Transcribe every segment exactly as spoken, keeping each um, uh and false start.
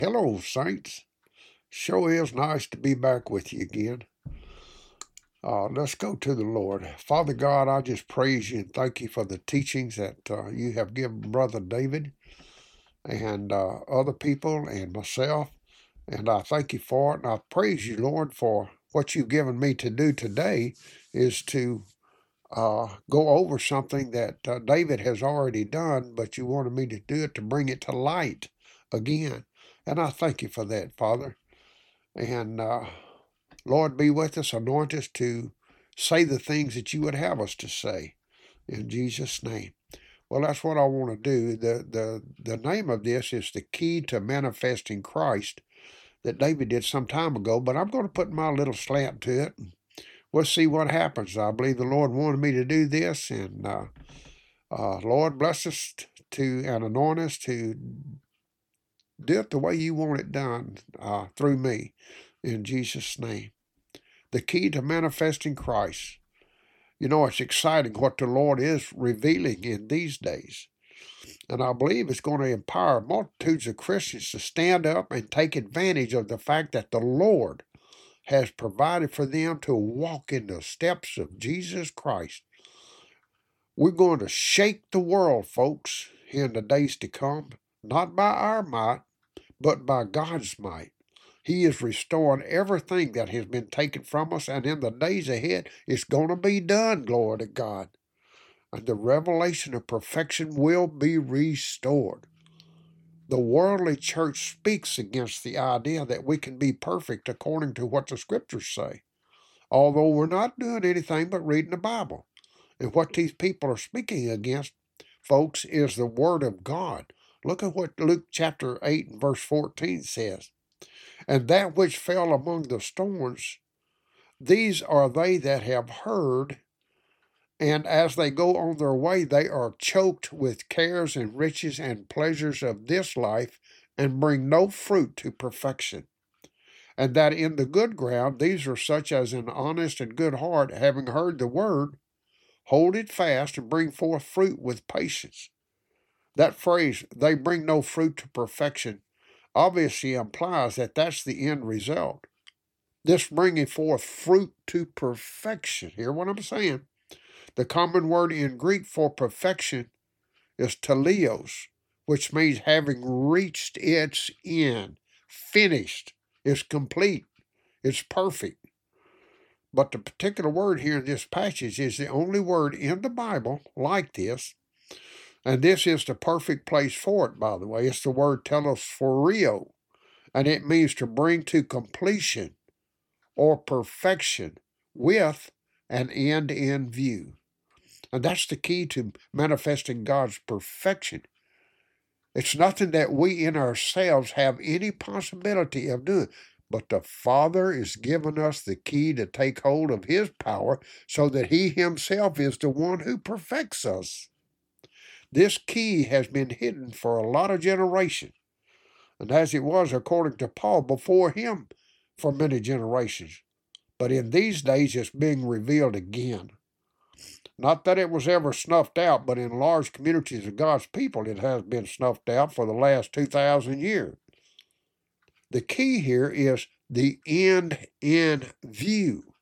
Hello, saints. Sure is nice to be back with you again. Uh, let's go to the Lord. Father God, I just praise you and thank you for the teachings that uh, you have given Brother David and uh, other people and myself. And I thank you for it. And I praise you, Lord, for what you've given me to do today is to uh, go over something that uh, David has already done, but you wanted me to do it to bring it to light again. And I thank you for that, Father. And uh, Lord, be with us, anoint us to say the things that you would have us to say. In Jesus' name. Well, that's what I want to do. The, the, the name of this is The Key to Manifesting Christ that David did some time ago, but I'm going to put my little slant to it. And we'll see what happens. I believe the Lord wanted me to do this, and uh, uh, Lord, bless us to and anoint us to do it the way you want it done uh, through me. In Jesus' name. The key to manifesting Christ. You know, it's exciting what the Lord is revealing in these days. And I believe it's going to empower multitudes of Christians to stand up and take advantage of the fact that the Lord has provided for them to walk in the steps of Jesus Christ. We're going to shake the world, folks, in the days to come, not by our might, but by God's might. He is restoring everything that has been taken from us, and in the days ahead, it's going to be done, glory to God. And the revelation of perfection will be restored. The worldly church speaks against the idea that we can be perfect according to what the scriptures say, although we're not doing anything but reading the Bible. And what these people are speaking against, folks, is the Word of God. Look at what Luke chapter eight and verse fourteen says. And that which fell among the thorns, these are they that have heard, and as they go on their way, they are choked with cares and riches and pleasures of this life, and bring no fruit to perfection. And that in the good ground, these are such as an honest and good heart, having heard the word, hold it fast and bring forth fruit with patience. That phrase, they bring no fruit to perfection, obviously implies that that's the end result. This bringing forth fruit to perfection. Hear what I'm saying? The common word in Greek for perfection is teleos, which means having reached its end, finished, it's complete, it's perfect. But the particular word here in this passage is the only word in the Bible like this, and this is the perfect place for it, by the way. It's the word telesphorio, and it means to bring to completion or perfection with an end in view. And that's the key to manifesting God's perfection. It's nothing that we in ourselves have any possibility of doing, but the Father is giving us the key to take hold of His power so that He Himself is the one who perfects us. This key has been hidden for a lot of generations, and as it was according to Paul before him for many generations. But in these days it's being revealed again. Not that it was ever snuffed out, but in large communities of God's people it has been snuffed out for the last two thousand years. The key here is the end in view.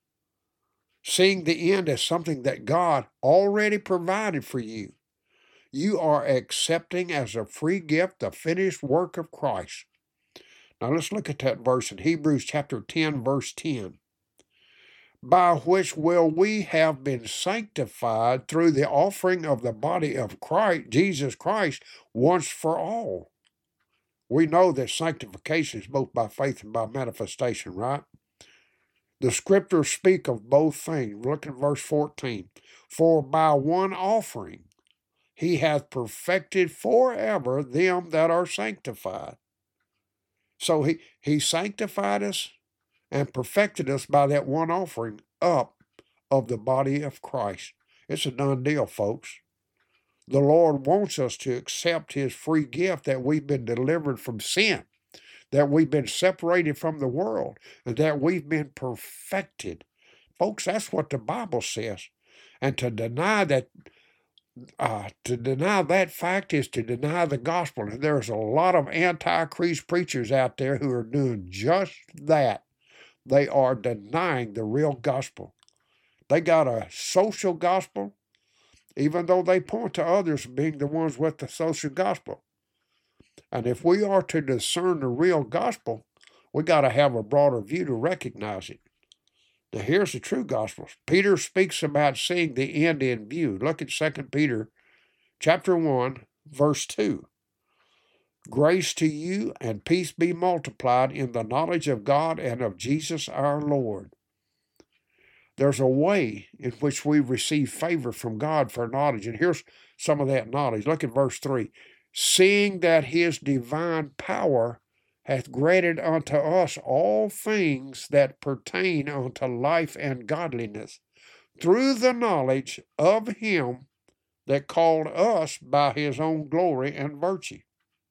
Seeing the end as something that God already provided for you. You are accepting as a free gift the finished work of Christ. Now let's look at that verse in Hebrews chapter ten, verse ten. By which will we have been sanctified through the offering of the body of Christ, Jesus Christ, once for all. We know that sanctification is both by faith and by manifestation, right? The scriptures speak of both things. Look at verse fourteen. For by one offering He hath perfected forever them that are sanctified. So he, he sanctified us and perfected us by that one offering up of the body of Christ. It's a done deal, folks. The Lord wants us to accept His free gift that we've been delivered from sin, that we've been separated from the world, and that we've been perfected. Folks, that's what the Bible says. And to deny that Uh, to deny that fact is to deny the gospel. And there's a lot of anti-Christ preachers out there who are doing just that. They are denying the real gospel. They got a social gospel, even though they point to others being the ones with the social gospel. And if we are to discern the real gospel, we got to have a broader view to recognize it. Now, here's the true gospel. Peter speaks about seeing the end in view. Look at Second Peter chapter one, verse two. Grace to you and peace be multiplied in the knowledge of God and of Jesus our Lord. There's a way in which we receive favor from God for knowledge. And here's some of that knowledge. Look at verse three. Seeing that his divine power hath granted unto us all things that pertain unto life and godliness, through the knowledge of him that called us by his own glory and virtue.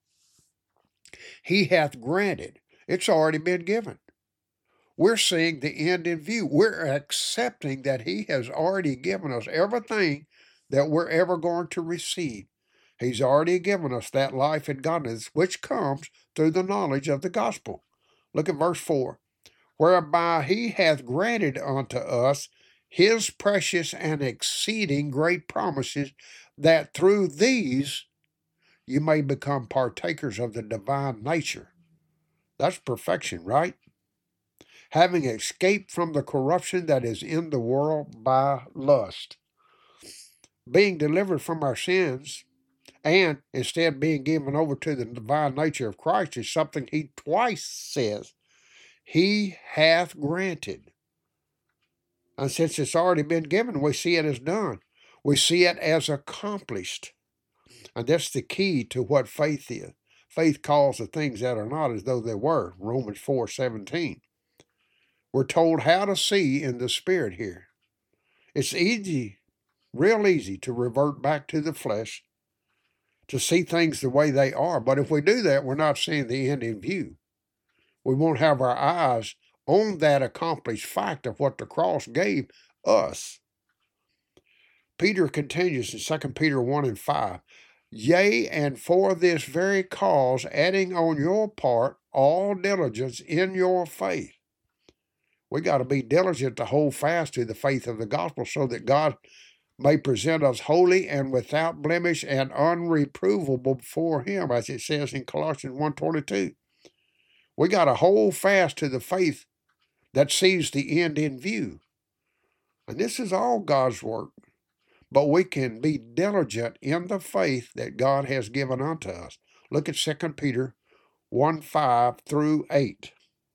He hath granted. It's already been given. We're seeing the end in view. We're accepting that he has already given us everything that we're ever going to receive. He's already given us that life and godliness, which comes through the knowledge of the gospel. Look at verse four. Whereby he hath granted unto us his precious and exceeding great promises, that through these you may become partakers of the divine nature. That's perfection, right? Having escaped from the corruption that is in the world by lust. Being delivered from our sins, and instead being given over to the divine nature of Christ, is something he twice says he hath granted. And since it's already been given, we see it as done. We see it as accomplished. And that's the key to what faith is. Faith calls the things that are not as though they were. Romans four seventeen. We're told how to see in the Spirit here. It's easy, real easy, to revert back to the flesh, to see things the way they are. But if we do that, we're not seeing the end in view. We won't have our eyes on that accomplished fact of what the cross gave us. Peter continues in Second Peter one and five. Yea, and for this very cause, adding on your part all diligence in your faith. We got to be diligent to hold fast to the faith of the gospel, so that God may present us holy and without blemish and unreprovable before him, as it says in Colossians one twenty-two. We got to hold fast to the faith that sees the end in view. And this is all God's work. But we can be diligent in the faith that God has given unto us. Look at Second Peter one five through eight.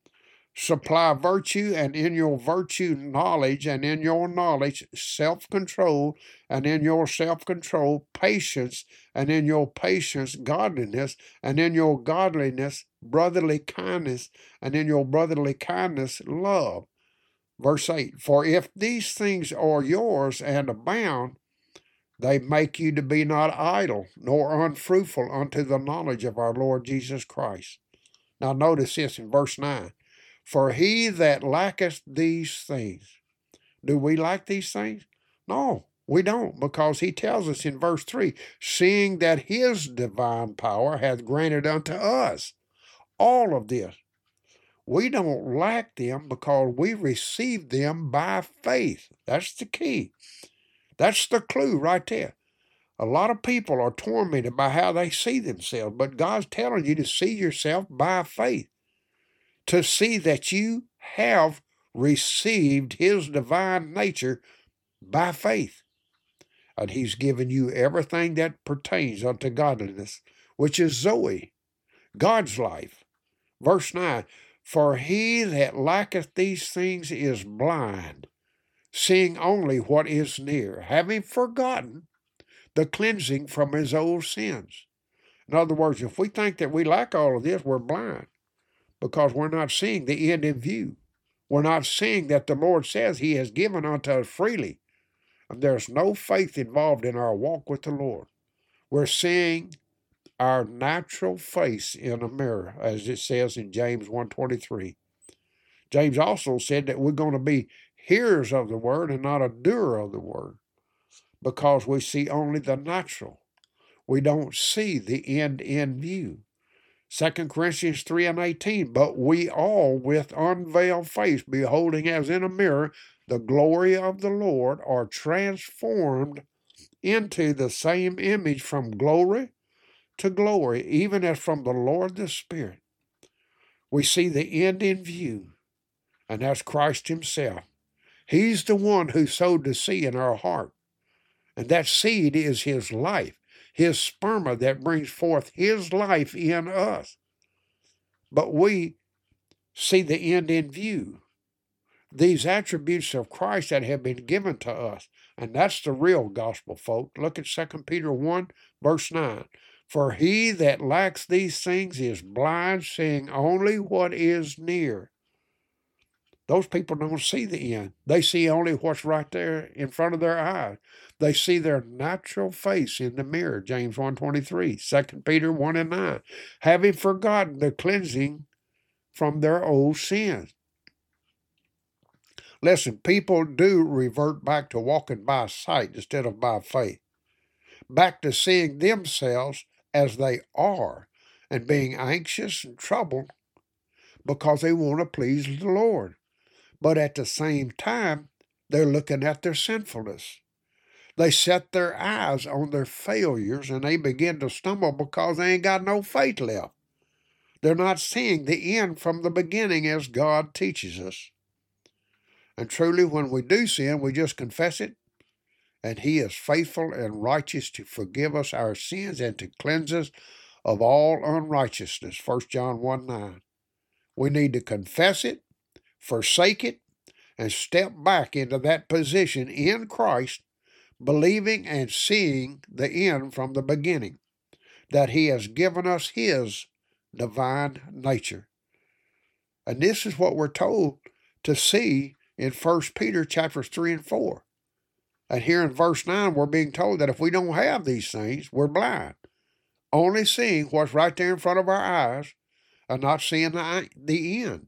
Supply virtue, and in your virtue knowledge, and in your knowledge self-control, and in your self-control patience, and in your patience godliness, and in your godliness brotherly kindness, and in your brotherly kindness love. Verse eight, for if these things are yours and abound, they make you to be not idle, nor unfruitful unto the knowledge of our Lord Jesus Christ. Now notice this in verse nine. For he that lacketh these things. Do we lack these things? No, we don't, because he tells us in verse three, seeing that his divine power hath granted unto us all of this. We don't lack them because we receive them by faith. That's the key. That's the clue right there. A lot of people are tormented by how they see themselves, but God's telling you to see yourself by faith, to see that you have received his divine nature by faith. And he's given you everything that pertains unto godliness, which is Zoe, God's life. Verse nine, for he that lacketh these things is blind, seeing only what is near, having forgotten the cleansing from his old sins. In other words, if we think that we lack all of this, we're blind, because we're not seeing the end in view. We're not seeing that the Lord says he has given unto us freely. And there's no faith involved in our walk with the Lord. We're seeing our natural face in a mirror, as it says in James one twenty-three. James also said that we're going to be hearers of the word and not a doer of the word. because we see only the natural. We don't see the end in view. Second Corinthians three and eighteen, but we all with unveiled face, beholding as in a mirror the glory of the Lord, are transformed into the same image from glory to glory, even as from the Lord the Spirit. We see the end in view, and that's Christ himself. He's the one who sowed the seed in our heart, and that seed is his life, his sperma that brings forth his life in us. But we see the end in view, these attributes of Christ that have been given to us. And that's the real gospel, folks. Look at Second Peter one, verse nine. For he that lacks these things is blind, seeing only what is near. Those people don't see the end. They see only what's right there in front of their eyes. They see their natural face in the mirror, James one twenty-three, Second Peter one and nine, having forgotten the cleansing from their old sins. Listen, people do revert back to walking by sight instead of by faith, back to seeing themselves as they are and being anxious and troubled because they want to please the Lord. But at the same time, they're looking at their sinfulness. They set their eyes on their failures and they begin to stumble because they ain't got no faith left. They're not seeing the end from the beginning as God teaches us. And truly, when we do sin, we just confess it, and he is faithful and righteous to forgive us our sins and to cleanse us of all unrighteousness, First John one nine. We need to confess it, forsake it, and step back into that position in Christ, believing and seeing the end from the beginning, that he has given us his divine nature. And this is what we're told to see in First Peter chapters three and four. And here in verse nine, we're being told that if we don't have these things, we're blind, only seeing what's right there in front of our eyes and not seeing the, the end.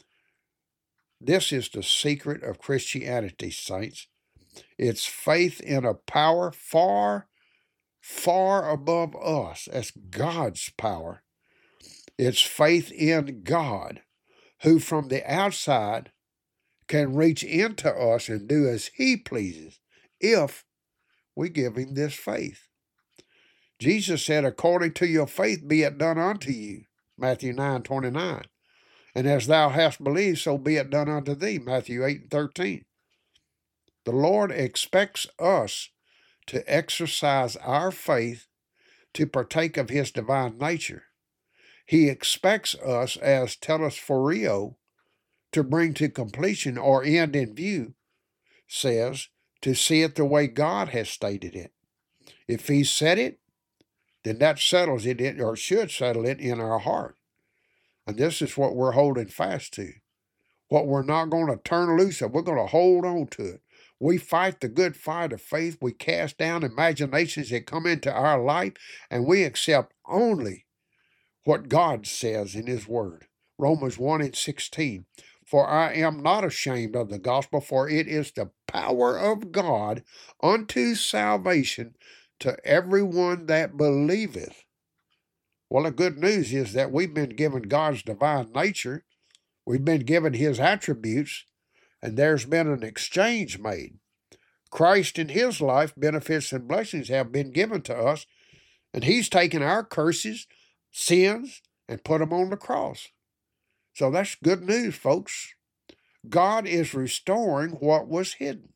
This is the secret of Christianity, saints. It's faith in a power far, far above us. That's God's power. It's faith in God, who from the outside can reach into us and do as he pleases if we give him this faith. Jesus said, according to your faith be it done unto you, Matthew nine twenty-nine. And as thou hast believed, so be it done unto thee, Matthew eight and thirteen. The Lord expects us to exercise our faith to partake of his divine nature. He expects us, as telesphoreo, to bring to completion or end in view, says, to see it the way God has stated it. If he said it, then that settles it, in, or should settle it in our heart. And this is what we're holding fast to. What we're not going to turn loose of, we're going to hold on to it. We fight the good fight of faith. We cast down imaginations that come into our life, and we accept only what God says in his word. Romans one and sixteen. For I am not ashamed of the gospel, for it is the power of God unto salvation to everyone that believeth. Well, the good news is that we've been given God's divine nature. We've been given his attributes, and there's been an exchange made. Christ in his life, benefits and blessings have been given to us, and he's taken our curses, sins, and put them on the cross. So that's good news, folks. God is restoring what was hidden.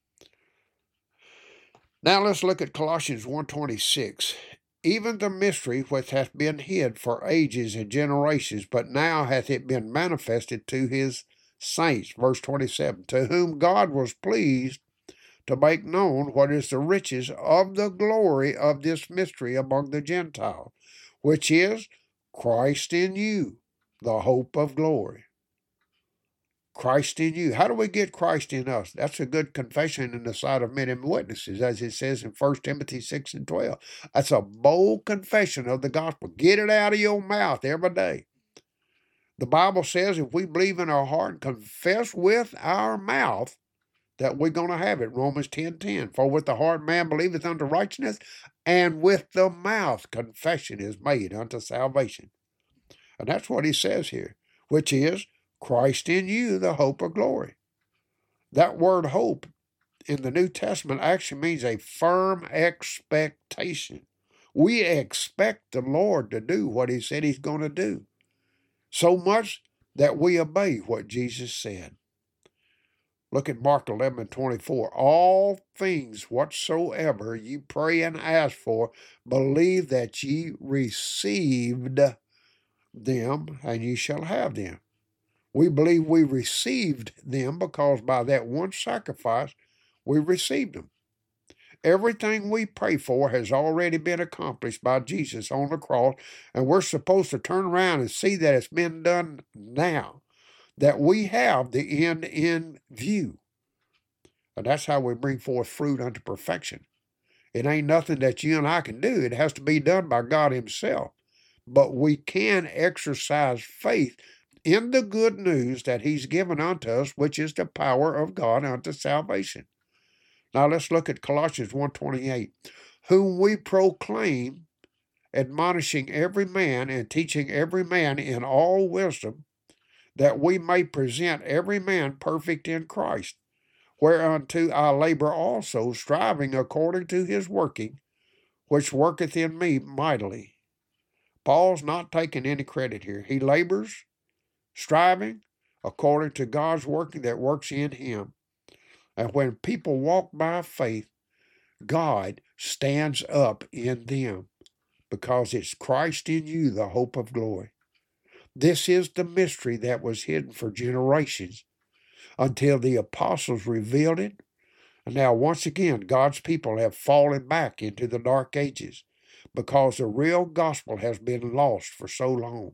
Now let's look at Colossians one twenty-six. Even the mystery which hath been hid for ages and generations, but now hath it been manifested to his saints. Verse twenty-seven. To whom God was pleased to make known what is the riches of the glory of this mystery among the Gentiles, which is Christ in you, the hope of glory. Christ in you. How do we get Christ in us? That's a good confession in the sight of many witnesses, as it says in First Timothy six and twelve. That's a bold confession of the gospel. Get it out of your mouth every day. The Bible says if we believe in our heart and confess with our mouth that we're going to have it. Romans ten ten. For with the heart man believeth unto righteousness, and with the mouth confession is made unto salvation. And that's what he says here, which is Christ in you, the hope of glory. That word hope in the New Testament actually means a firm expectation. We expect the Lord to do what he said he's going to do, so much that we obey what Jesus said. Look at Mark eleven twenty-four. All things whatsoever ye pray and ask for, believe that ye received them, and ye shall have them. We believe we received them because by that one sacrifice, we received them. Everything we pray for has already been accomplished by Jesus on the cross, and we're supposed to turn around and see that it's been done now, that we have the end in view. And that's how we bring forth fruit unto perfection. It ain't nothing that you and I can do. It has to be done by God himself. But we can exercise faith in the good news that he's given unto us, which is the power of God unto salvation. Now let's look at Colossians one twenty-eight. Whom we proclaim, admonishing every man and teaching every man in all wisdom, that we may present every man perfect in Christ, whereunto I labor also, striving according to his working, which worketh in me mightily. Paul's not taking any credit here. He labors, striving, according to God's working that works in him. And when people walk by faith, God stands up in them, because it's Christ in you, the hope of glory. This is the mystery that was hidden for generations until the apostles revealed it. And now, once again, God's people have fallen back into the dark ages because the real gospel has been lost for so long.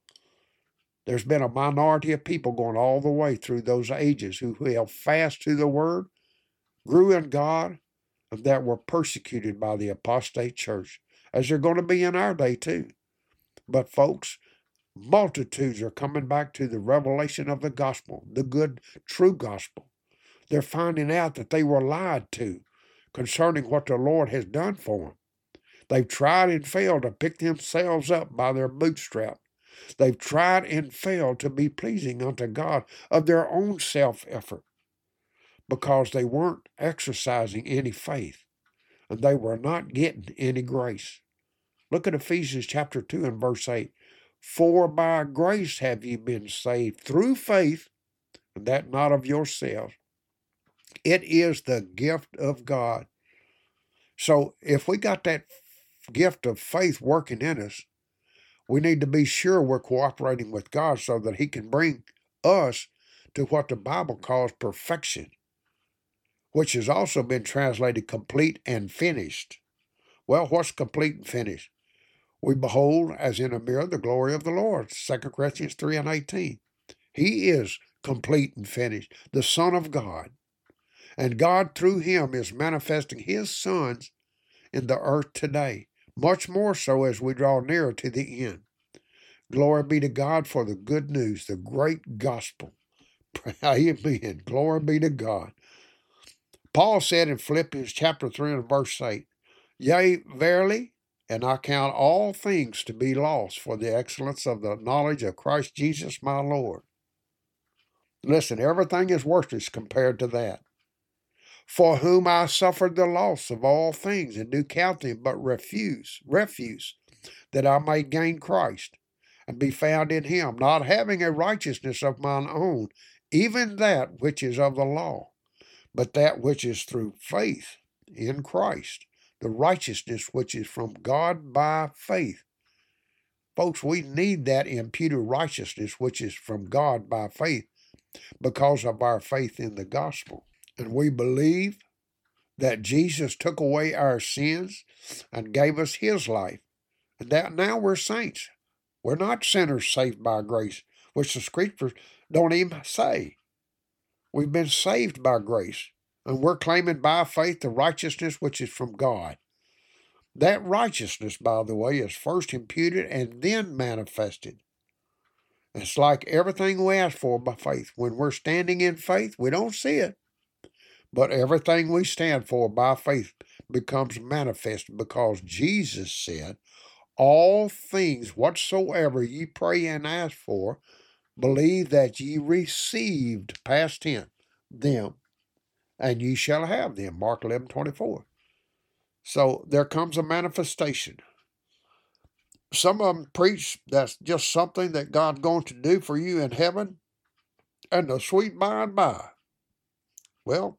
There's been a minority of people going all the way through those ages who held fast to the word, grew in God, and that were persecuted by the apostate church, as they're going to be in our day too. But folks, multitudes are coming back to the revelation of the gospel, the good, true gospel. They're finding out that they were lied to concerning what the Lord has done for them. They've tried and failed to pick themselves up by their bootstrap. They've tried and failed to be pleasing unto God of their own self-effort because they weren't exercising any faith and they were not getting any grace. Look at Ephesians chapter two and verse eight. For by grace have ye been saved through faith, and that not of yourselves. It is the gift of God. So if we got that gift of faith working in us, we need to be sure we're cooperating with God so that he can bring us to what the Bible calls perfection, which has also been translated complete and finished. Well, what's complete and finished? We behold, as in a mirror, the glory of the Lord, Second Corinthians three and eighteen. He is complete and finished, the Son of God. And God, through him, is manifesting his sons in the earth today, much more so as we draw nearer to the end. Glory be to God for the good news, the great gospel. Amen. Glory be to God. Paul said in Philippians chapter three and verse eight, Yea, verily, and I count all things to be lost for the excellence of the knowledge of Christ Jesus my Lord. Listen, everything is worthless compared to that. For whom I suffered the loss of all things, and do count them but refuse, refuse, that I may gain Christ, and be found in him, not having a righteousness of mine own, even that which is of the law, but that which is through faith in Christ, the righteousness which is from God by faith. Folks, we need that imputed righteousness which is from God by faith because of our faith in the gospel. And we believe that Jesus took away our sins and gave us his life, and that now we're saints. We're not sinners saved by grace, which the scriptures don't even say. We've been saved by grace, and we're claiming by faith the righteousness which is from God. That righteousness, by the way, is first imputed and then manifested. It's like everything we ask for by faith. When we're standing in faith, we don't see it, But everything we stand for by faith becomes manifest because Jesus said, all things whatsoever ye pray and ask for, believe that ye received, past tense, them, and ye shall have them. Mark eleven twenty-four. So there comes a manifestation. Some of them preach that's just something that God's going to do for you in heaven and the sweet by and by. Well,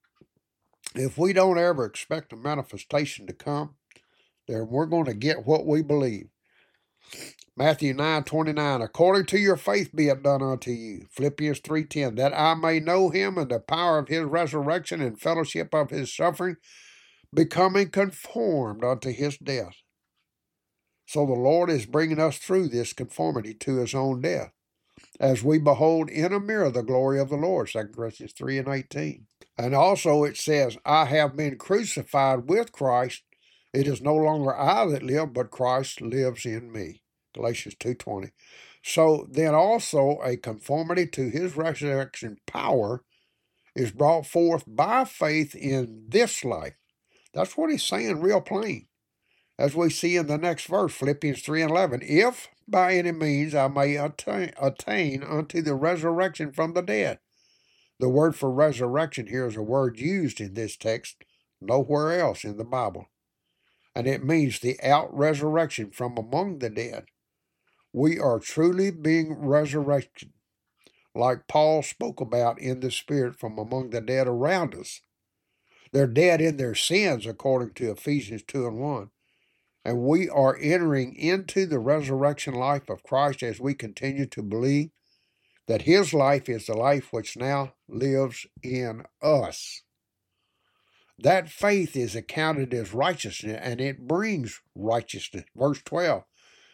if we don't ever expect a manifestation to come, then we're going to get what we believe. Matthew nine twenty-nine, according to your faith be it done unto you. Philippians three ten, that I may know him and the power of his resurrection and fellowship of his suffering, becoming conformed unto his death. So the Lord is bringing us through this conformity to his own death, as we behold in a mirror the glory of the Lord, Second Corinthians three and eighteen. And also it says, I have been crucified with Christ. It is no longer I that live, but Christ lives in me. Galatians two twenty. So then also a conformity to his resurrection power is brought forth by faith in this life. That's what he's saying real plain. As we see in the next verse, Philippians three and eleven, if by any means I may attain, attain unto the resurrection from the dead. The word for resurrection here is a word used in this text nowhere else in the Bible. And it means the out-resurrection from among the dead. We are truly being resurrected, like Paul spoke about in the Spirit from among the dead around us. They're dead in their sins, according to Ephesians two and one. And we are entering into the resurrection life of Christ as we continue to believe that his life is the life which now lives in us. That faith is accounted as righteousness, and it brings righteousness. Verse twelve,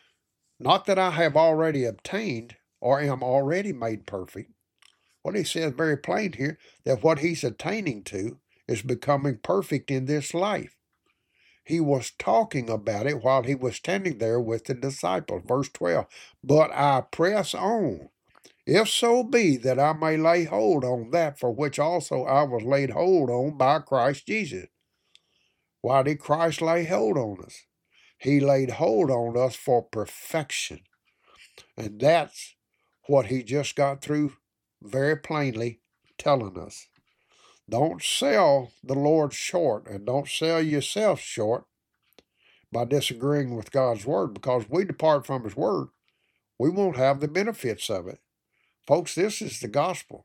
not that I have already obtained or am already made perfect. What he says very plain here, that what he's attaining to is becoming perfect in this life. He was talking about it while he was standing there with the disciples. Verse twelve, but I press on, if so be that I may lay hold on that for which also I was laid hold on by Christ Jesus. Why did Christ lay hold on us? He laid hold on us for perfection. And that's what he just got through very plainly telling us. Don't sell the Lord short, and don't sell yourself short by disagreeing with God's word, because we depart from his word, we won't have the benefits of it. Folks, this is the gospel.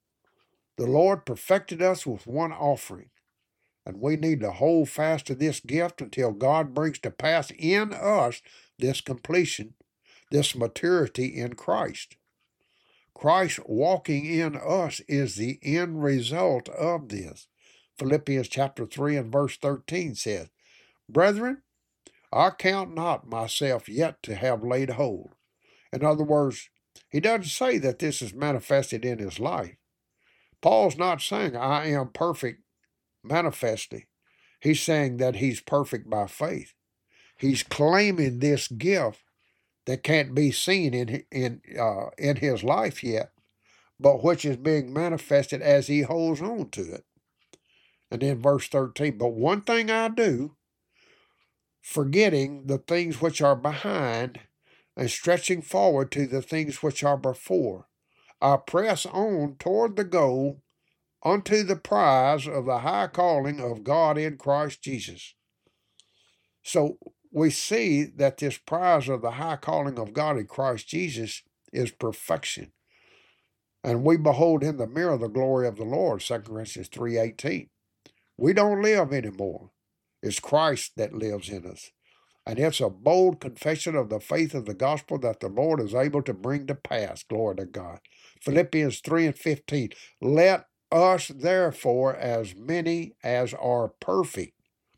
The Lord perfected us with one offering, and we need to hold fast to this gift until God brings to pass in us this completion, this maturity in Christ. Christ walking in us is the end result of this. Philippians chapter three and verse thirteen says, brethren, I count not myself yet to have laid hold. In other words, he doesn't say that this is manifested in his life. Paul's not saying, I am perfect manifestly. He's saying that he's perfect by faith. He's claiming this gift that can't be seen in, in, uh, in his life yet, but which is being manifested as he holds on to it. And then verse thirteen, but one thing I do, forgetting the things which are behind, and stretching forward to the things which are before, I press on toward the goal unto the prize of the high calling of God in Christ Jesus. So we see that this prize of the high calling of God in Christ Jesus is perfection. And we behold in the mirror the glory of the Lord, Second Corinthians three eighteen. We don't live anymore. It's Christ that lives in us. And it's a bold confession of the faith of the gospel that the Lord is able to bring to pass. Glory to God. Philippians three and fifteen. Let us therefore, as many as are perfect.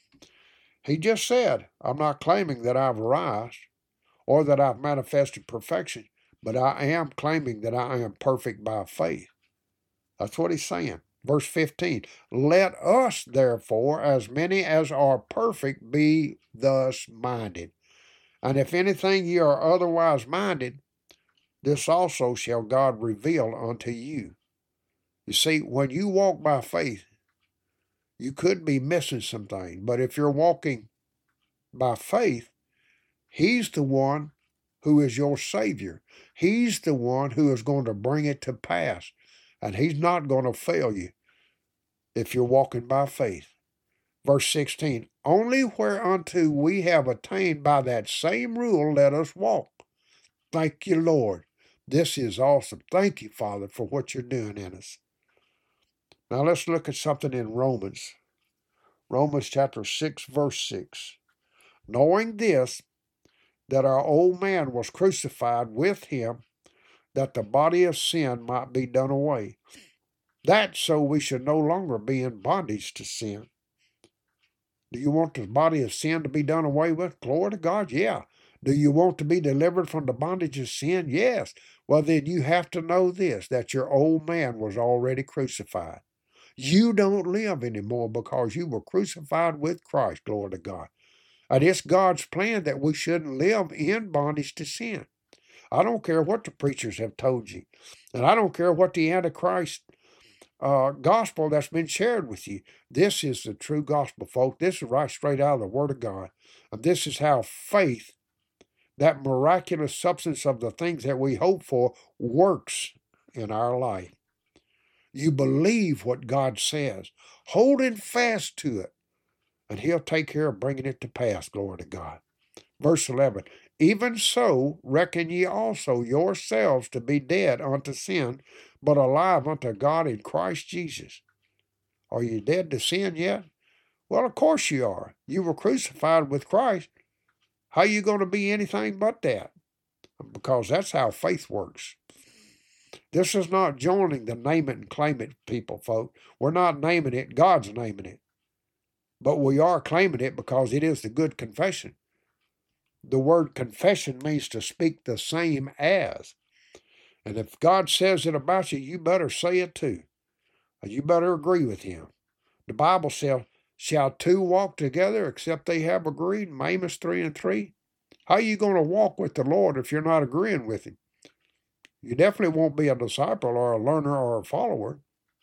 He just said, I'm not claiming that I've arrived or that I've manifested perfection, but I am claiming that I am perfect by faith. That's what he's saying. Verse fifteen, let us therefore, as many as are perfect, be thus minded. And if anything ye are otherwise minded, this also shall God reveal unto you. You see, when you walk by faith, You could be missing something, but if you're walking by faith, He's the one who is your Savior. He's the one who is going to bring it to pass, and He's not going to fail you if you're walking by faith. Verse sixteen, only whereunto we have attained by that same rule let us walk. Thank you, Lord. This is awesome. Thank you, Father, for what you're doing in us. Now let's look at something in Romans. Romans chapter six, verse six. Knowing this, that our old man was crucified with him, that the body of sin might be done away. That so we should no longer be in bondage to sin. Do you want the body of sin to be done away with? Glory to God, yeah. Do you want to be delivered from the bondage of sin? Yes. Well, then you have to know this, that your old man was already crucified. You don't live anymore because you were crucified with Christ, glory to God. And it's God's plan that we shouldn't live in bondage to sin. I don't care what the preachers have told you. And I don't care what the Antichrist uh, gospel that's been shared with you. This is the true gospel, folks. This is right straight out of the Word of God. And this is how faith, that miraculous substance of the things that we hope for, works in our life. You believe what God says, holding fast to it, and He'll take care of bringing it to pass, glory to God. Verse eleven, even so reckon ye also yourselves to be dead unto sin, but alive unto God in Christ Jesus. Are you dead to sin yet? Well, of course you are. You were crucified with Christ. How are you going to be anything but that? Because that's how faith works. This is not joining the name it and claim it people, folks. We're not naming it. God's naming it. But we are claiming it because it is the good confession. The word confession means to speak the same as. And if God says it about you, you better say it too. You better agree with Him. The Bible says, shall two walk together except they have agreed? Amos three and three. How are you going to walk with the Lord if you're not agreeing with Him? You definitely won't be a disciple or a learner or a follower.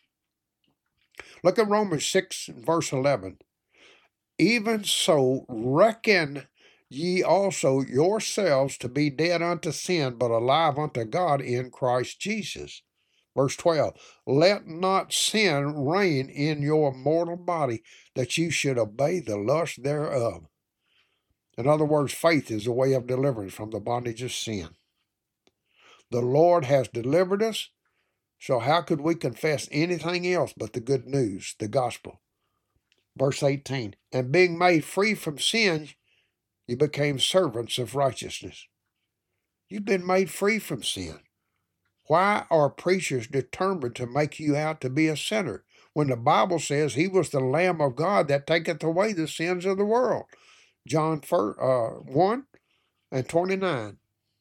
Look at Romans six and verse eleven. Even so reckon ye also yourselves to be dead unto sin, but alive unto God in Christ Jesus. Verse twelve, let not sin reign in your mortal body, that you should obey the lust thereof. In other words, faith is the way of deliverance from the bondage of sin. The Lord has delivered us, so how could we confess anything else but the good news, the gospel? Verse eighteen, and being made free from sin, you became servants of righteousness. You've been made free from sin. Why are preachers determined to make you out to be a sinner when the Bible says He was the Lamb of God that taketh away the sins of the world? John one and twenty-nine.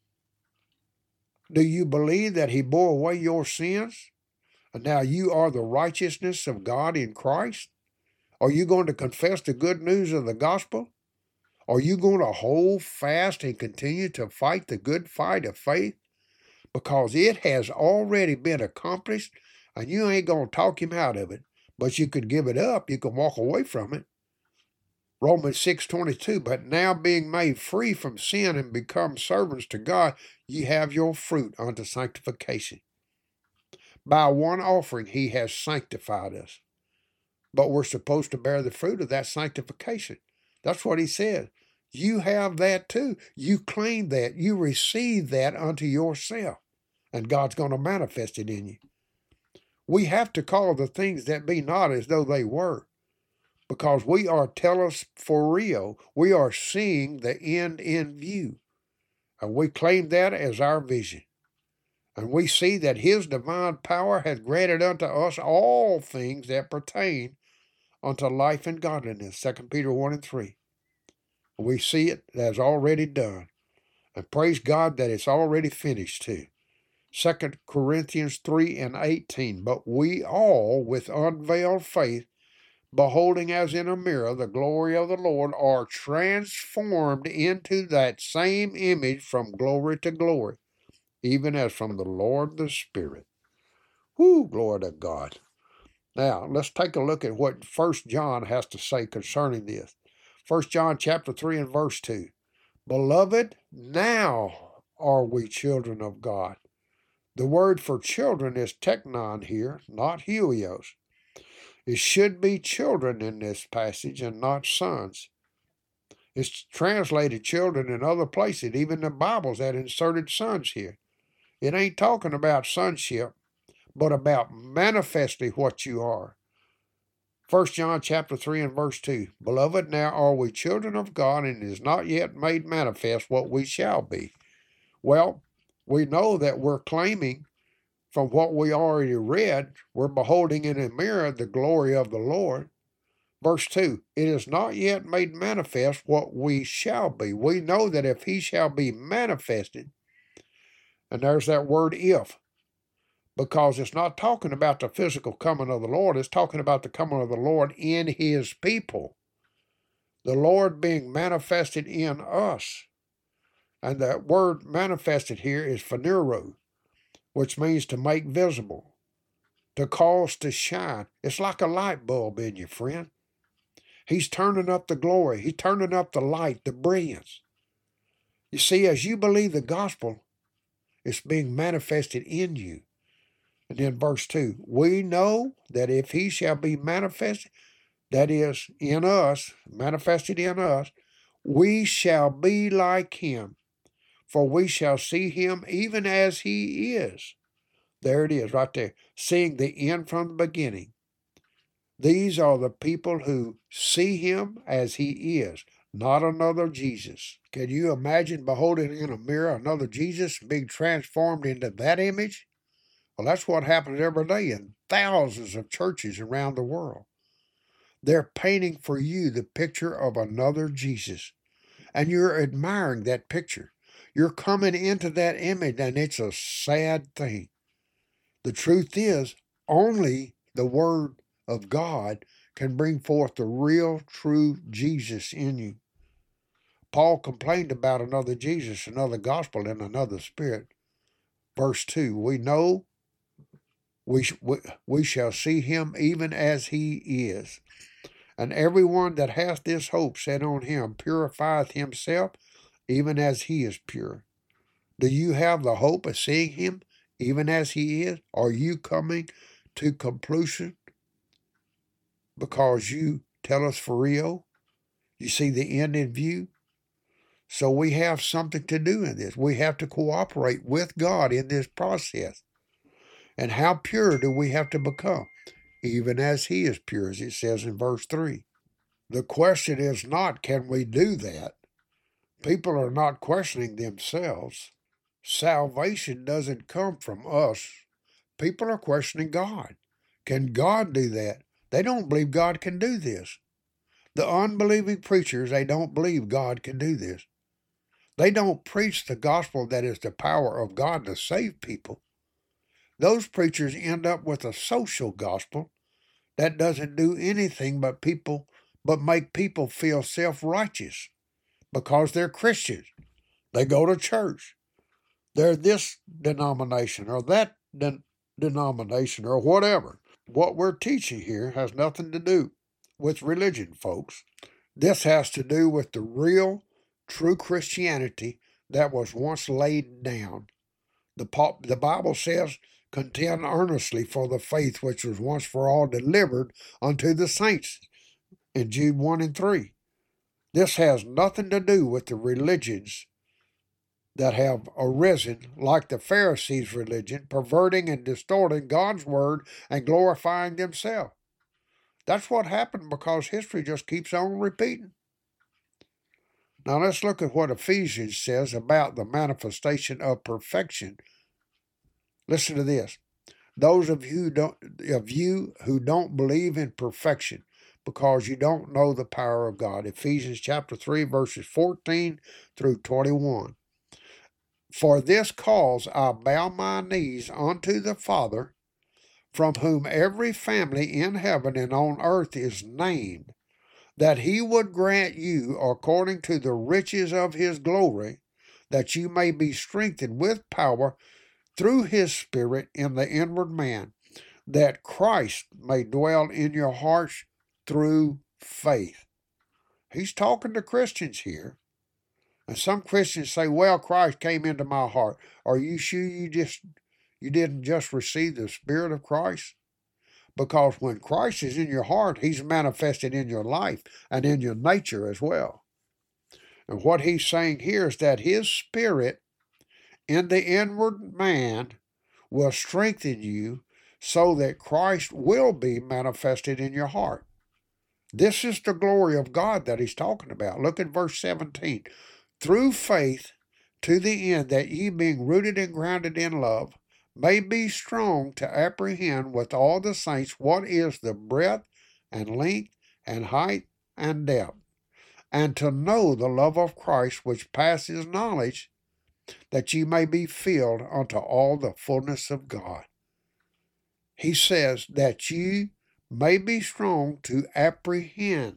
Do you believe that He bore away your sins? And now you are the righteousness of God in Christ? Are you going to confess the good news of the gospel? Are you going to hold fast and continue to fight the good fight of faith? Because it has already been accomplished, and you ain't going to talk Him out of it. But you could give it up. You can walk away from it. Romans six twenty-two, but now being made free from sin and become servants to God, ye have your fruit unto sanctification. By one offering He has sanctified us. But we're supposed to bear the fruit of that sanctification. That's what He said. You have that too. You claim that. You receive that unto yourself. And God's going to manifest it in you. We have to call the things that be not as though they were. Because we are telos for real. We are seeing the end in view. And we claim that as our vision. And we see that His divine power has granted unto us all things that pertain unto life and godliness. Second Peter one and three. We see it as already done. And praise God that it's already finished too. Second Corinthians three and eighteen. But we all with unveiled faith, beholding as in a mirror the glory of the Lord, are transformed into that same image from glory to glory, even as from the Lord the Spirit. Whoo, glory to God. Now, let's take a look at what First John has to say concerning this. First John chapter three and verse two. Beloved, now are we children of God. The word for children is teknon here, not huios. It should be children in this passage and not sons. It's translated children in other places, even the Bibles that inserted sons here. It ain't talking about sonship, but about manifestly what you are. First John chapter three and verse two. Beloved, now are we children of God, and it is not yet made manifest what we shall be. Well, we know that we're claiming from what we already read, we're beholding in a mirror the glory of the Lord. Verse two, it is not yet made manifest what we shall be. We know that if he shall be manifested, and there's that word if, because it's not talking about the physical coming of the Lord, it's talking about the coming of the Lord in his people. The Lord being manifested in us. And that word manifested here is phaneuro, which means to make visible, to cause to shine. It's like a light bulb in you, friend. He's turning up the glory. He's turning up the light, the brilliance. You see, as you believe the gospel, it's being manifested in you. And then verse two, we know that if he shall be manifested, that is, in us, manifested in us, we shall be like him, for we shall see him even as he is. There it is, right there, seeing the end from the beginning. These are the people who see him as he is, not another Jesus. Can you imagine beholding in a mirror another Jesus being transformed into that image? Well, that's what happens every day in thousands of churches around the world. They're painting for you the picture of another Jesus, and you're admiring that picture. You're coming into that image, and it's a sad thing. The truth is, only the Word of God can bring forth the real, true Jesus in you. Paul complained about another Jesus, another gospel, and another spirit. Verse two, we know we, we, we shall see him even as he is. And everyone that hath this hope set on him purifieth himself even as he is pure. Do you have the hope of seeing him even as he is? Are you coming to conclusion because you tell us for real? You see the end in view? So we have something to do in this. We have to cooperate with God in this process. And how pure do we have to become? Even as he is pure, as it says in verse three. The question is not, can we do that? People are not questioning themselves. Salvation doesn't come from us. People are questioning God. Can God do that? They don't believe God can do this. The unbelieving preachers, they don't believe God can do this. They don't preach the gospel that is the power of God to save people. Those preachers end up with a social gospel that doesn't do anything but people, but make people feel self-righteous because they're Christians. They go to church. They're this denomination or that de- denomination or whatever. What we're teaching here has nothing to do with religion, folks. This has to do with the real, true Christianity that was once laid down. The, the Bible says, contend earnestly for the faith which was once for all delivered unto the saints in Jude one and three. This has nothing to do with the religions that have arisen like the Pharisees' religion, perverting and distorting God's word and glorifying themselves. That's what happened because history just keeps on repeating. Now let's look at what Ephesians says about the manifestation of perfection. Listen to this. Those of you, don't, of you who don't believe in perfection because you don't know the power of God. Ephesians chapter three, verses fourteen through twenty-one. For this cause I bow my knees unto the Father, from whom every family in heaven and on earth is named, that he would grant you, according to the riches of his glory, that you may be strengthened with power through his Spirit in the inward man, that Christ may dwell in your hearts through faith. He's talking to Christians here. And some Christians say, well, Christ came into my heart. Are you sure you just you didn't just receive the Spirit of Christ? Because when Christ is in your heart, he's manifested in your life and in your nature as well. And what he's saying here is that his Spirit in the inward man will strengthen you so that Christ will be manifested in your heart. This is the glory of God that he's talking about. Look at verse seventeen. Through faith to the end that ye being rooted and grounded in love may be strong to apprehend with all the saints what is the breadth and length and height and depth, and to know the love of Christ which passes knowledge, that ye may be filled unto all the fullness of God. He says that ye may be strong to apprehend.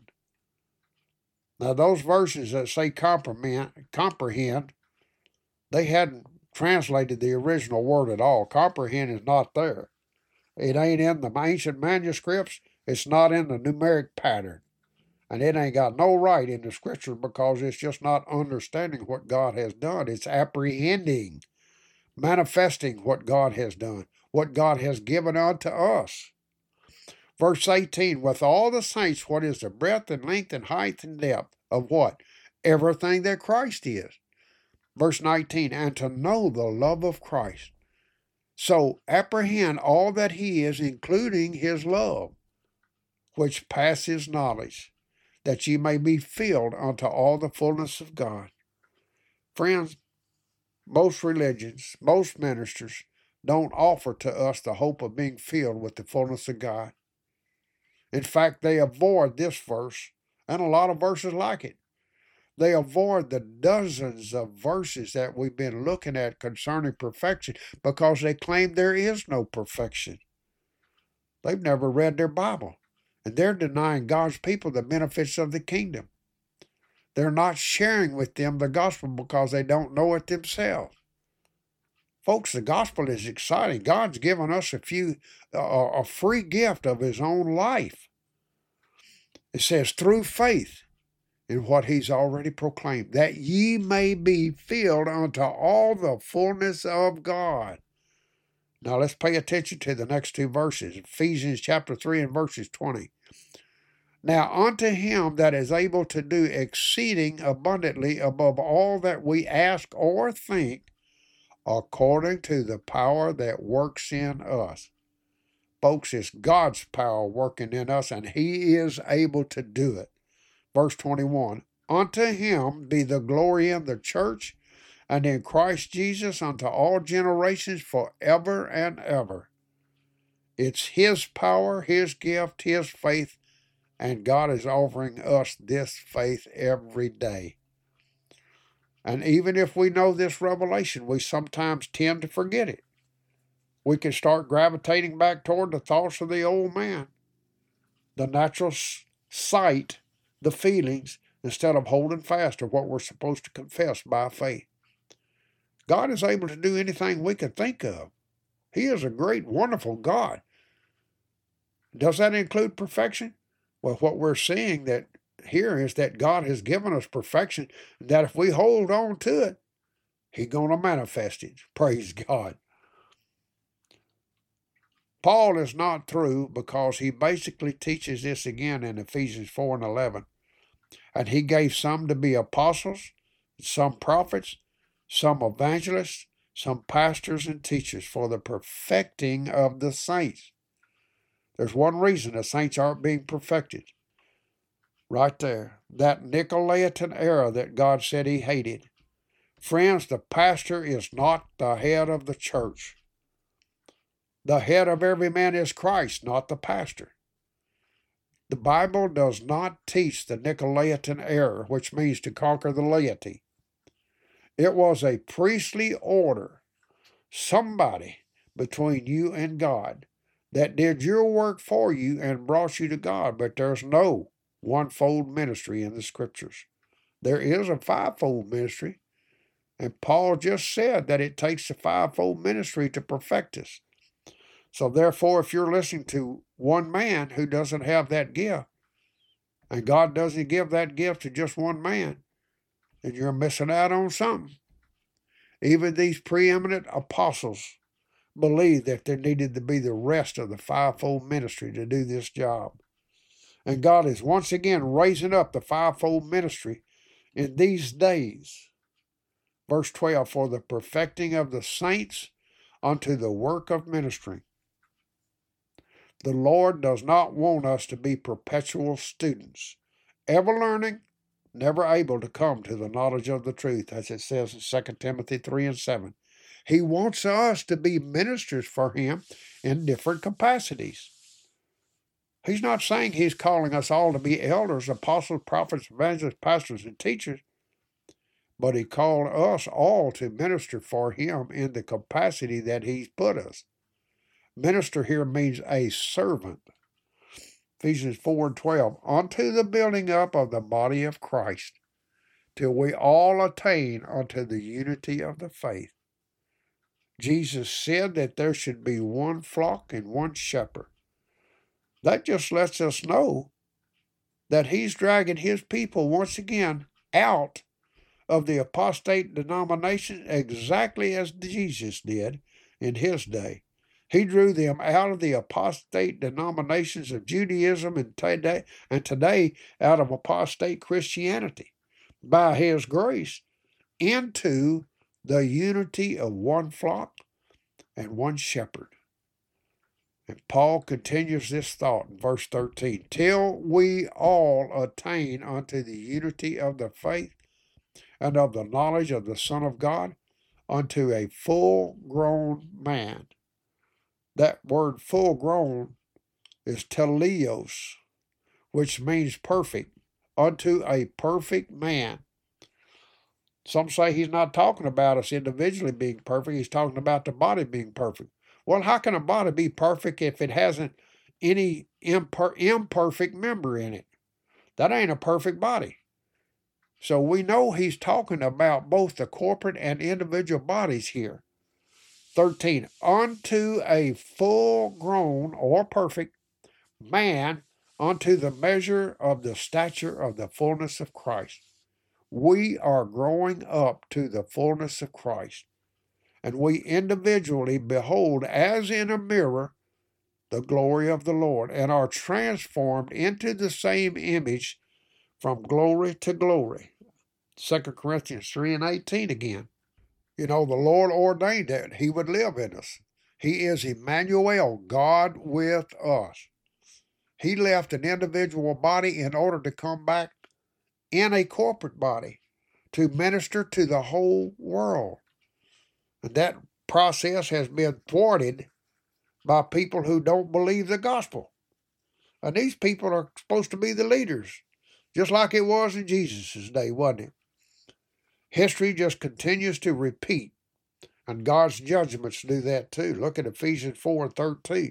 Now, those verses that say comprehend, comprehend, they hadn't translated the original word at all. Comprehend is not there. It ain't in the ancient manuscripts. It's not in the numeric pattern. And it ain't got no right in the scriptures because it's just not understanding what God has done. It's apprehending, manifesting what God has done, what God has given unto us. Verse eighteen, with all the saints, what is the breadth and length and height and depth of what? Everything that Christ is. Verse nineteen, and to know the love of Christ. So apprehend all that he is, including his love, which passes knowledge, that ye may be filled unto all the fullness of God. Friends, most religions, most ministers don't offer to us the hope of being filled with the fullness of God. In fact, they avoid this verse and a lot of verses like it. They avoid the dozens of verses that we've been looking at concerning perfection because they claim there is no perfection. They've never read their Bible, and they're denying God's people the benefits of the kingdom. They're not sharing with them the gospel because they don't know it themselves. Folks, the gospel is exciting. God's given us a few, uh, a free gift of his own life. It says, through faith in what he's already proclaimed, that ye may be filled unto all the fullness of God. Now let's pay attention to the next two verses. Ephesians chapter three and verses twenty. Now unto him that is able to do exceeding abundantly above all that we ask or think, according to the power that works in us. Folks, it's God's power working in us, and he is able to do it. Verse twenty-one, unto him be the glory in the church and in Christ Jesus unto all generations forever and ever. It's his power, his gift, his faith, and God is offering us this faith every day. And even if we know this revelation, we sometimes tend to forget it. We can start gravitating back toward the thoughts of the old man, the natural sight, the feelings, instead of holding fast to what we're supposed to confess by faith. God is able to do anything we can think of. He is a great, wonderful God. Does that include perfection? Well, what we're seeing that here is that God has given us perfection, that if we hold on to it, he's going to manifest it. Praise God. Paul is not through because he basically teaches this again in Ephesians four and eleven. And he gave some to be apostles, some prophets, some evangelists, some pastors and teachers for the perfecting of the saints. There's one reason the saints aren't being perfected. Right there. That Nicolaitan error that God said he hated. Friends, the pastor is not the head of the church. The head of every man is Christ, not the pastor. The Bible does not teach the Nicolaitan error, which means to conquer the laity. It was a priestly order, somebody between you and God, that did your work for you and brought you to God, but there's no one-fold ministry in the Scriptures. There is a five-fold ministry, and Paul just said that it takes a five-fold ministry to perfect us. So therefore, if you're listening to one man who doesn't have that gift, and God doesn't give that gift to just one man, then you're missing out on something. Even these preeminent apostles believed that there needed to be the rest of the fivefold ministry to do this job. And God is once again raising up the fivefold ministry in these days. Verse twelve, for the perfecting of the saints unto the work of ministry. The Lord does not want us to be perpetual students, ever learning, never able to come to the knowledge of the truth, as it says in Second Timothy three and seven. He wants us to be ministers for Him in different capacities. He's not saying He's calling us all to be elders, apostles, prophets, evangelists, pastors, and teachers, but He called us all to minister for Him in the capacity that He's put us. Minister here means a servant. Ephesians four and twelve, unto the building up of the body of Christ, till we all attain unto the unity of the faith. Jesus said that there should be one flock and one shepherd. That just lets us know that He's dragging His people once again out of the apostate denomination exactly as Jesus did in His day. He drew them out of the apostate denominations of Judaism and today, and today out of apostate Christianity by His grace into the unity of one flock and one shepherd. And Paul continues this thought in verse thirteen, till we all attain unto the unity of the faith and of the knowledge of the Son of God, unto a full-grown man. That word full-grown is teleos, which means perfect, unto a perfect man. Some say he's not talking about us individually being perfect. He's talking about the body being perfect. Well, how can a body be perfect if it hasn't any imper- imperfect member in it? That ain't a perfect body. So we know he's talking about both the corporate and individual bodies here. thirteen, unto a full-grown or perfect man, unto the measure of the stature of the fullness of Christ. We are growing up to the fullness of Christ, and we individually behold as in a mirror the glory of the Lord, and are transformed into the same image from glory to glory. Second Corinthians three and eighteen again. You know, the Lord ordained that He would live in us. He is Emmanuel, God with us. He left an individual body in order to come back in a corporate body to minister to the whole world. And that process has been thwarted by people who don't believe the gospel. And these people are supposed to be the leaders, just like it was in Jesus' day, wasn't it? History just continues to repeat, and God's judgments do that too. Look at Ephesians four and thirteen.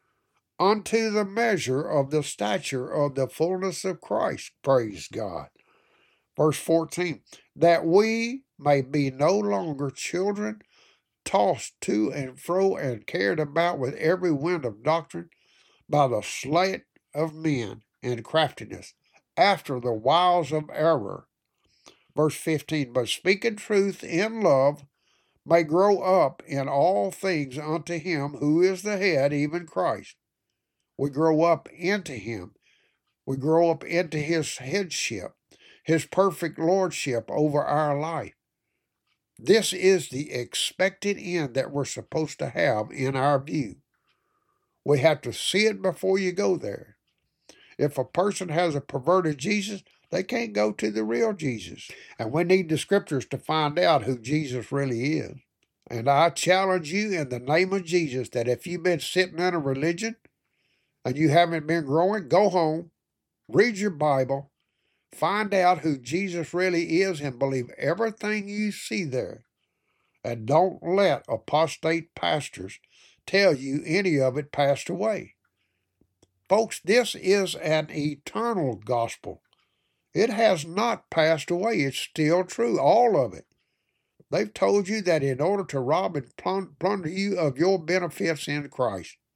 Unto the measure of the stature of the fullness of Christ, praise God. Verse fourteen, that we may be no longer children, tossed to and fro and carried about with every wind of doctrine by the sleight of men and craftiness, after the wiles of error. Verse fifteen, but speaking truth in love, may grow up in all things unto Him who is the head, even Christ. We grow up into Him. We grow up into His headship, His perfect lordship over our life. This is the expected end that we're supposed to have in our view. We have to see it before you go there. If a person has a perverted Jesus, they can't go to the real Jesus. And we need the scriptures to find out who Jesus really is. And I challenge you in the name of Jesus that if you've been sitting in a religion and you haven't been growing, go home, read your Bible, find out who Jesus really is, and believe everything you see there. And don't let apostate pastors tell you any of it passed away. Folks, this is an eternal gospel. It has not passed away. It's still true, all of it. They've told you that in order to rob and plunder you of your benefits in Christ,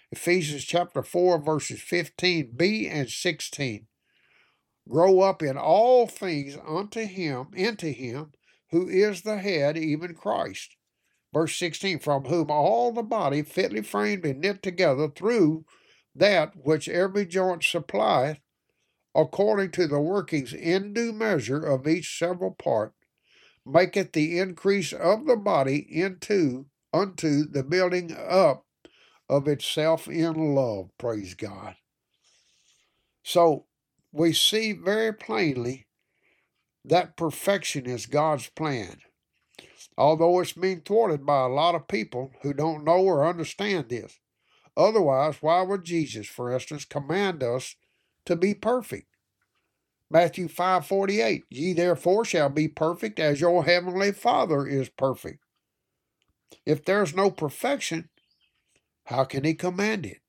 Ephesians chapter four, verses fifteen b and sixteen. Grow up in all things unto him, into him, who is the head, even Christ. Verse sixteen, from whom all the body fitly framed and knit together through that which every joint supplieth, according to the workings in due measure of each several part, maketh the increase of the body into unto the building up of itself in love. Praise God. So we see very plainly that perfection is God's plan. Although it's being thwarted by a lot of people who don't know or understand this. Otherwise, why would Jesus, for instance, command us to be perfect? Matthew five forty-eight, ye therefore shall be perfect as your heavenly Father is perfect. If there's no perfection, how can he command it?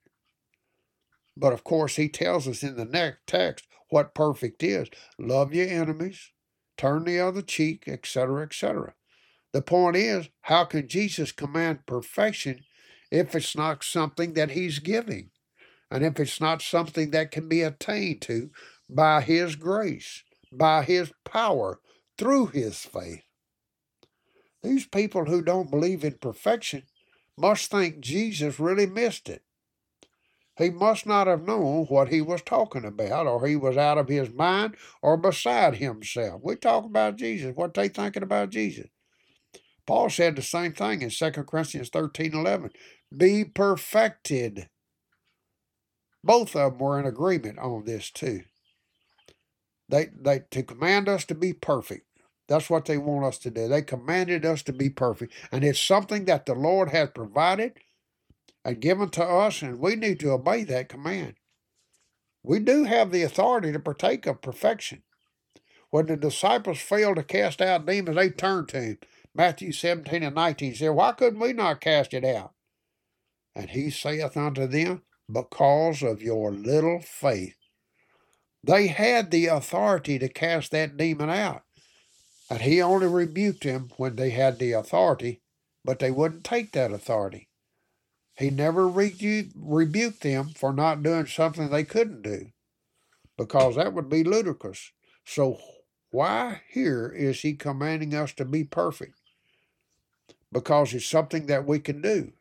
But of course, he tells us in the next text what perfect is. Love your enemies, turn the other cheek, et cetera, et cetera. The point is, how can Jesus command perfection if it's not something that he's giving? And if it's not something that can be attained to by his grace, by his power, through his faith. These people who don't believe in perfection must think Jesus really missed it. He must not have known what he was talking about, or he was out of his mind or beside himself. We talk about Jesus, what they thinking about Jesus. Paul said the same thing in Second Corinthians thirteen eleven. Be perfected. Both of them were in agreement on this too. They, they to command us to be perfect. That's what they want us to do. They commanded us to be perfect. And it's something that the Lord has provided and given to us, and we need to obey that command. We do have the authority to partake of perfection. When the disciples failed to cast out demons, they turned to him. Matthew seventeen and nineteen said, why couldn't we not cast it out? And he saith unto them, because of your little faith. They had the authority to cast that demon out. And he only rebuked them when they had the authority, but they wouldn't take that authority. He never rebu- rebuked them for not doing something they couldn't do, because that would be ludicrous. So why here is he commanding us to be perfect? Because it's something that we can do.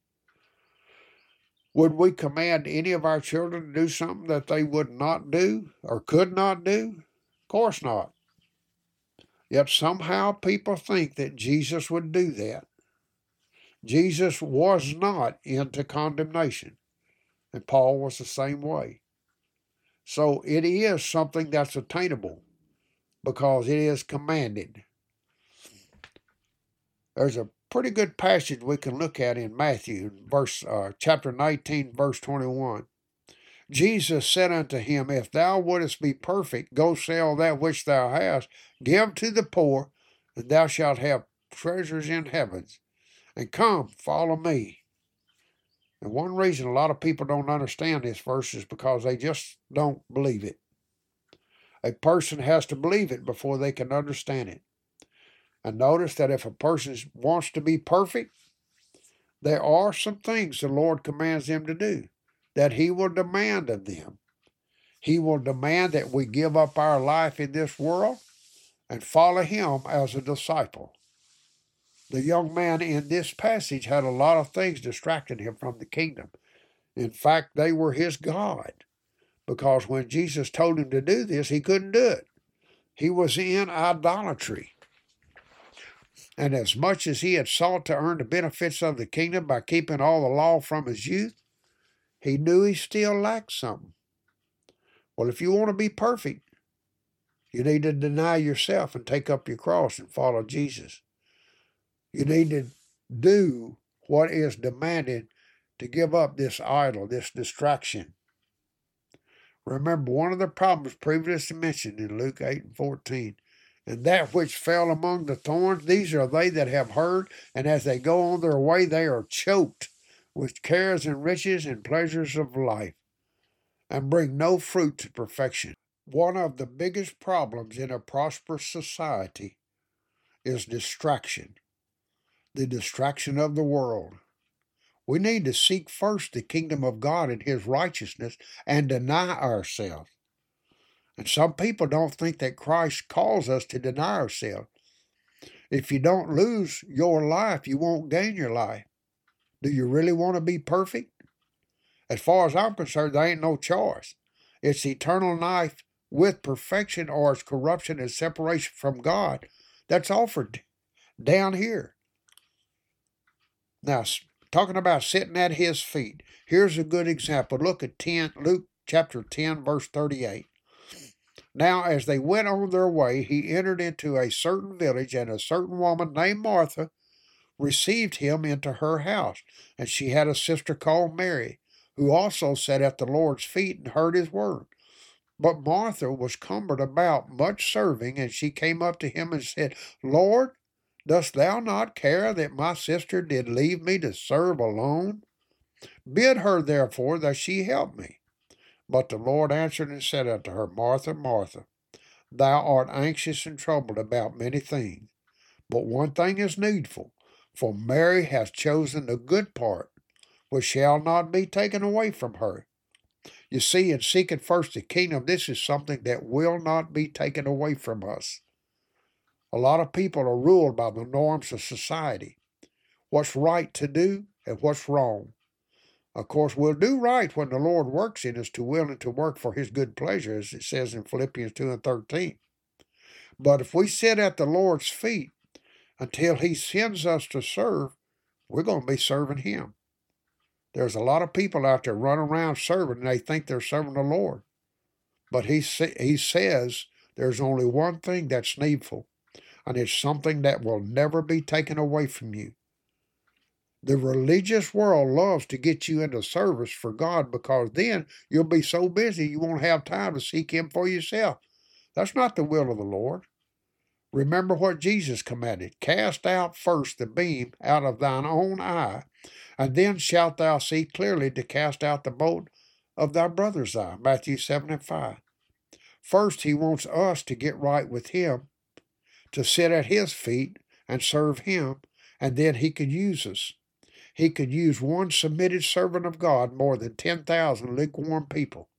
Would we command any of our children to do something that they would not do or could not do? Of course not. Yet somehow people think that Jesus would do that. Jesus was not into condemnation, and Paul was the same way. So it is something that's attainable because it is commanded. There's a pretty good passage we can look at in Matthew, verse uh, chapter nineteen, verse twenty-one. Jesus said unto him, if thou wouldest be perfect, go sell that which thou hast, give to the poor, and thou shalt have treasures in heavens. And come, follow me. And one reason a lot of people don't understand this verse is because they just don't believe it. A person has to believe it before they can understand it. And notice that if a person wants to be perfect, there are some things the Lord commands them to do that he will demand of them. He will demand that we give up our life in this world and follow him as a disciple. The young man in this passage had a lot of things distracting him from the kingdom. In fact, they were his God, because when Jesus told him to do this, he couldn't do it. He was in idolatry. And as much as he had sought to earn the benefits of the kingdom by keeping all the law from his youth, he knew he still lacked something. Well, if you want to be perfect, you need to deny yourself and take up your cross and follow Jesus. You need to do what is demanded to give up this idol, this distraction. Remember, one of the problems previously mentioned in Luke eight and fourteen, and that which fell among the thorns, these are they that have heard, and as they go on their way, they are choked with cares and riches and pleasures of life, and bring no fruit to perfection. One of the biggest problems in a prosperous society is distraction, the distraction of the world. We need to seek first the kingdom of God and his righteousness and deny ourselves. And some people don't think that Christ calls us to deny ourselves. If you don't lose your life, you won't gain your life. Do you really want to be perfect? As far as I'm concerned, there ain't no choice. It's eternal life with perfection, or it's corruption and separation from God that's offered down here. Now, talking about sitting at his feet, here's a good example. Look at ten, Luke chapter ten, verse thirty-eight. Now, as they went on their way, he entered into a certain village, and a certain woman named Martha received him into her house. And she had a sister called Mary, who also sat at the Lord's feet and heard his word. But Martha was cumbered about much serving, and she came up to him and said, Lord, dost thou not care that my sister did leave me to serve alone? Bid her therefore that she help me. But the Lord answered and said unto her, Martha, Martha, thou art anxious and troubled about many things, but one thing is needful, for Mary hath chosen the good part, which shall not be taken away from her. You see, in seeking first the kingdom, this is something that will not be taken away from us. A lot of people are ruled by the norms of society, what's right to do and what's wrong. Of course, we'll do right when the Lord works in us to will and to work for his good pleasure, as it says in Philippians two and thirteen. But if we sit at the Lord's feet until he sends us to serve, we're going to be serving him. There's a lot of people out there running around serving, and they think they're serving the Lord. But he, he says there's only one thing that's needful, and it's something that will never be taken away from you. The religious world loves to get you into service for God, because then you'll be so busy you won't have time to seek him for yourself. That's not the will of the Lord. Remember what Jesus commanded. Cast out first the beam out of thine own eye, and then shalt thou see clearly to cast out the mote of thy brother's eye. Matthew seven and five. First, he wants us to get right with him, to sit at his feet and serve him, and then he could use us. He could use one submitted servant of God more than ten thousand lukewarm people.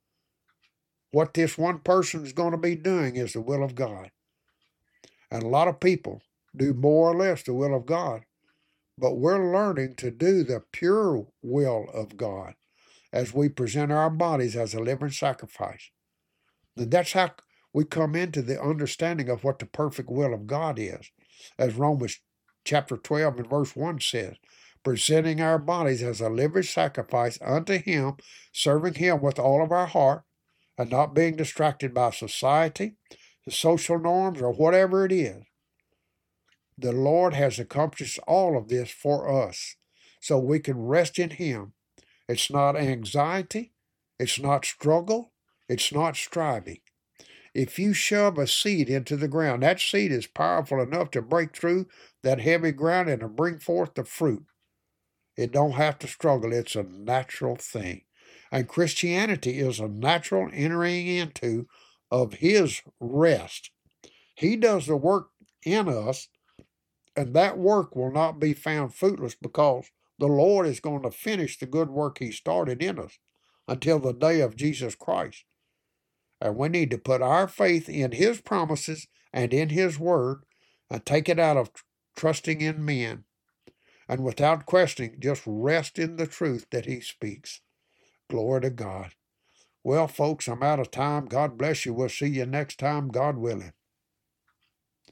What this one person is going to be doing is the will of God. And a lot of people do more or less the will of God, but we're learning to do the pure will of God as we present our bodies as a living sacrifice. And that's how we come into the understanding of what the perfect will of God is, as Romans chapter twelve and verse one says, presenting our bodies as a living sacrifice unto him, serving him with all of our heart, and not being distracted by society, the social norms, or whatever it is. The Lord has accomplished all of this for us, so we can rest in him. It's not anxiety, it's not struggle, it's not striving. If you shove a seed into the ground, that seed is powerful enough to break through that heavy ground and to bring forth the fruit. It don't have to struggle. It's a natural thing. And Christianity is a natural entering into of his rest. He does the work in us, and that work will not be found fruitless, because the Lord is going to finish the good work he started in us until the day of Jesus Christ. And we need to put our faith in his promises and in his word, and take it out of trusting in men. And without questioning, just rest in the truth that he speaks. Glory to God. Well, folks, I'm out of time. God bless you. We'll see you next time, God willing.